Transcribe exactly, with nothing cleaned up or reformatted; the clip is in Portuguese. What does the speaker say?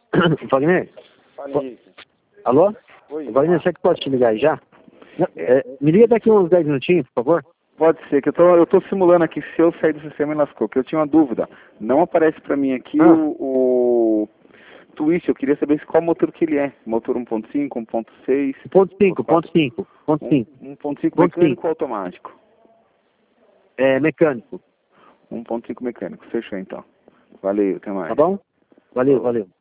Wagner? Fala aí. Alô? Oi. Wagner, você que pode te ligar aí já? É, me liga daqui uns dez minutinhos, por favor. Pode ser, que eu tô, eu tô simulando aqui, se eu sair do sistema e lascou, que eu tinha uma dúvida. Não aparece pra mim aqui Ah. o, o Twist, eu queria saber qual motor que ele é. Motor um ponto cinco, um ponto seis... um ponto cinco, um ponto cinco, um ponto cinco. um ponto cinco mecânico ou automático? É mecânico. um ponto cinco mecânico, fechou então. Valeu, até mais. Tá bom? Valeu, valeu.